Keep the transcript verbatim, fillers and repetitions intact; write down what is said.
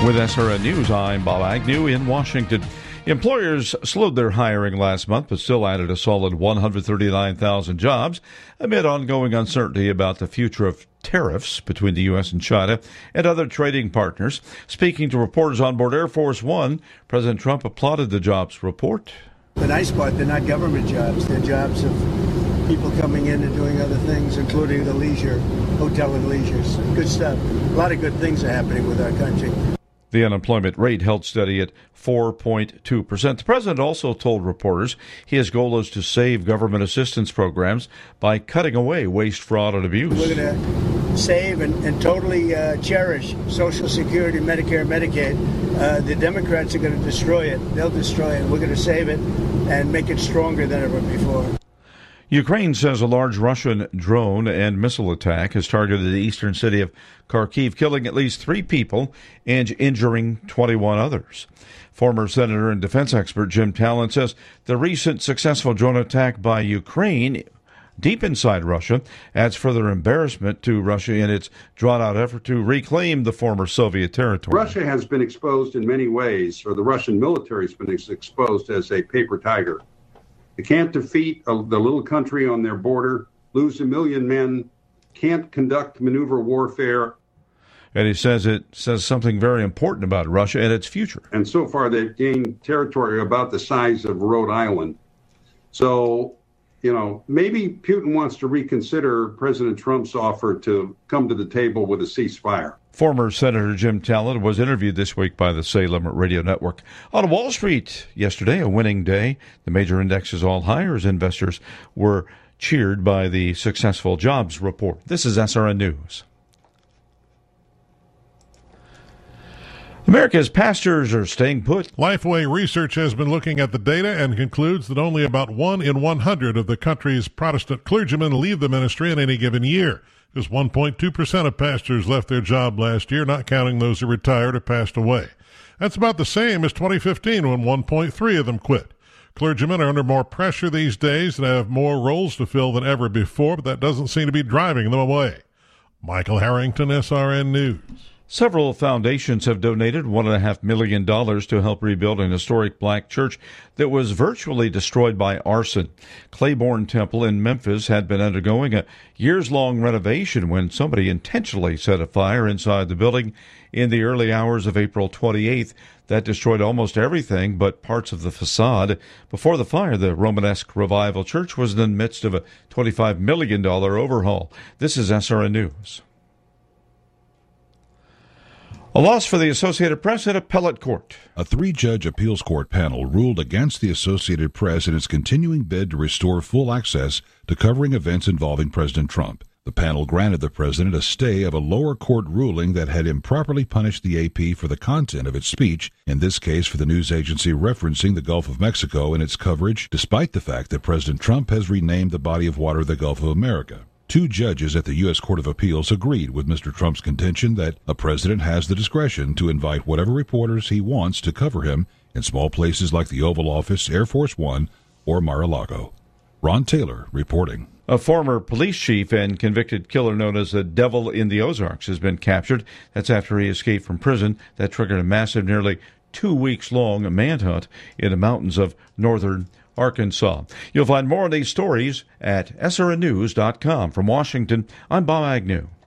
With S R N News, I'm Bob Agnew in Washington. Employers slowed their hiring last month, but still added a solid one hundred thirty-nine thousand jobs amid ongoing uncertainty about the future of tariffs between the U S and China and other trading partners. Speaking to reporters on board Air Force One, President Trump applauded the jobs report. The nice part, they're not government jobs. They're jobs of people coming in and doing other things, including the leisure, hotel and leisures. Good stuff. A lot of good things are happening with our country. The unemployment rate held steady at four point two percent. The president also told reporters his goal is to save government assistance programs by cutting away waste, fraud, and abuse. We're going to save and, and totally uh, cherish Social Security, Medicare, Medicaid. Uh, the Democrats are going to destroy it. They'll destroy it. We're going to save it and make it stronger than ever before. Ukraine says a large Russian drone and missile attack has targeted the eastern city of Kharkiv, killing at least three people and injuring twenty-one others. Former Senator and defense expert Jim Talent says the recent successful drone attack by Ukraine deep inside Russia adds further embarrassment to Russia in its drawn-out effort to reclaim the former Soviet territory. Russia has been exposed in many ways, or the Russian military has been exposed as a paper tiger. They can't defeat a, the little country on their border, lose a million men, can't conduct maneuver warfare. And he says it says something very important about Russia and its future. And so far they've gained territory about the size of Rhode Island. So, you know, maybe Putin wants to reconsider President Trump's offer to come to the table with a ceasefire. Former Senator Jim Talent was interviewed this week by the Salem Radio Network. On Wall Street yesterday, a winning day. The major indexes all higher as investors were cheered by the successful jobs report. This is S R N News. America's pastors are staying put. Lifeway Research has been looking at the data and concludes that only about one in one hundred of the country's Protestant clergymen leave the ministry in any given year. Just one point two percent of pastors left their job last year, not counting those who retired or passed away. That's about the same as twenty fifteen, when one point three of them quit. Clergymen are under more pressure these days and have more roles to fill than ever before, but that doesn't seem to be driving them away. Michael Harrington, S R N News. Several foundations have donated one point five million dollars to help rebuild an historic black church that was virtually destroyed by arson. Claiborne Temple in Memphis had been undergoing a years-long renovation when somebody intentionally set a fire inside the building in the early hours of April twenty-eighth. That destroyed almost everything but parts of the facade. Before the fire, the Romanesque Revival Church was in the midst of a twenty-five million dollars overhaul. This is S R N News. A loss for the Associated Press at appellate court. A three-judge appeals court panel ruled against the Associated Press in its continuing bid to restore full access to covering events involving President Trump. The panel granted the president a stay of a lower court ruling that had improperly punished the A P for the content of its speech, in this case for the news agency referencing the Gulf of Mexico in its coverage, despite the fact that President Trump has renamed the body of water the Gulf of America. Two judges at the U S Court of Appeals agreed with Mister Trump's contention that a president has the discretion to invite whatever reporters he wants to cover him in small places like the Oval Office, Air Force One, or Mar-a-Lago. Ron Taylor reporting. A former police chief and convicted killer known as the Devil in the Ozarks has been captured. That's after he escaped from prison. That triggered a massive, nearly two weeks long manhunt in the mountains of northern Arkansas. You'll find more on these stories at S R N news dot com. From Washington, I'm Bob Agnew.